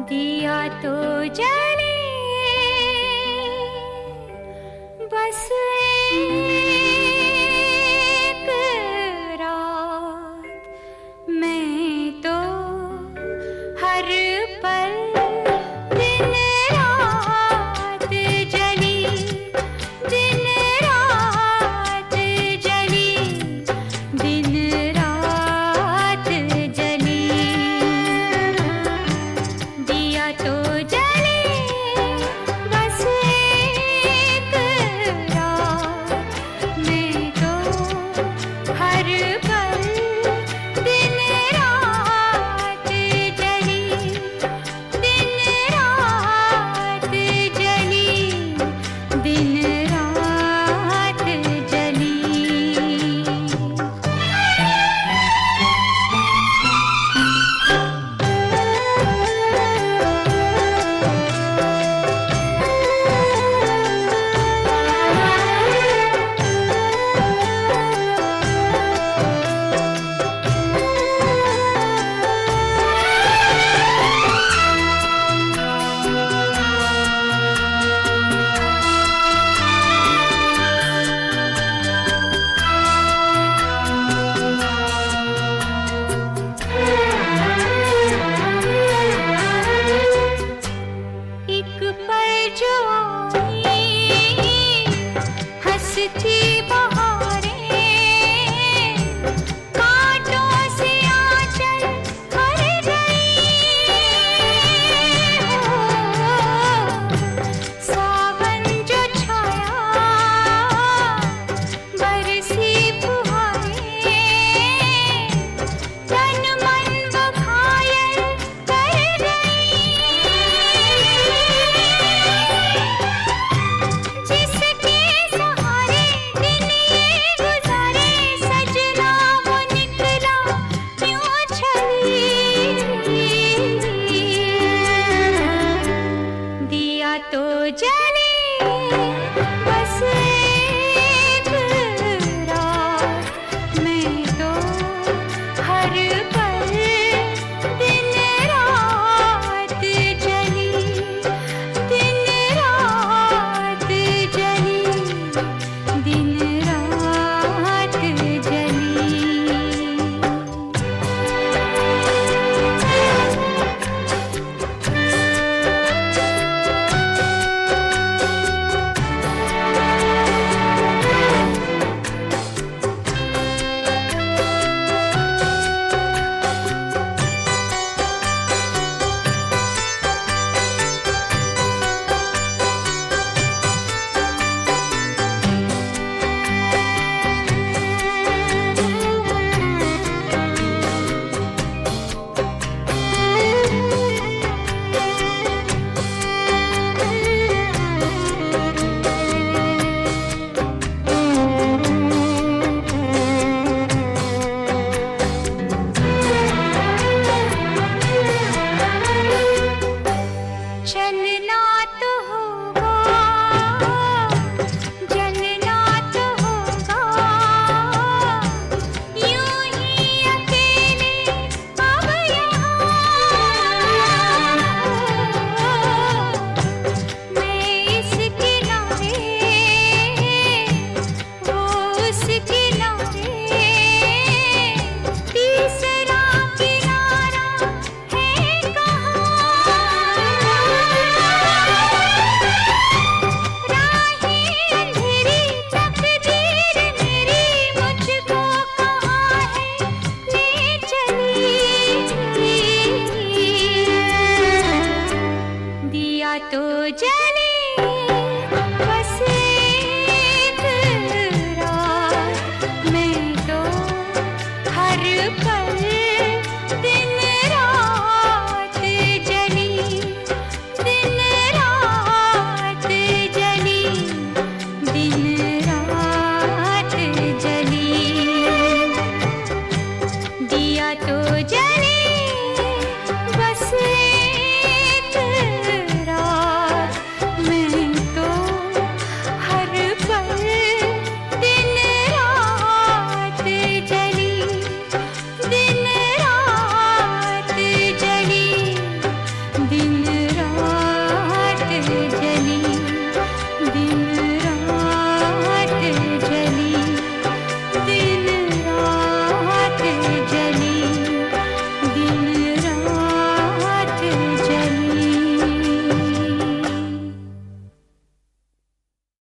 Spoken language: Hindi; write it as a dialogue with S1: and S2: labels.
S1: दिया तो जले बस एक रात, मैं तो हर पल दिन रात जली, दिन रात जली, दिन रात जली। दिया तो जले बस एक रात, मैं तो हर पल दिन रात जली, दिन रात जली, दिन रात जली। एक पल जो आई हंसती बहारें, कांटों से आंचल भर गई हो। सावन जो छाया बरसी फुहारें, तन मन वो घायल कर गई। जिसके सहारे दिन ये गुजारे, सजना वो निकला क्यों छली। दिया तो जले बस एक रात, मैं तो हर पल दिन रात जली, दिन रात जली, दिन रात जली। चलना तो होगा, जलना तो होगा, यूं ही अकेले अब यहाँ। मैं इस किनारे, वो उस किनारे, तीसरा किनारा है कहाँ। राहें अंधेरी तकदीर मेरी मुझको कहाँ है ले चली। दिया तो जले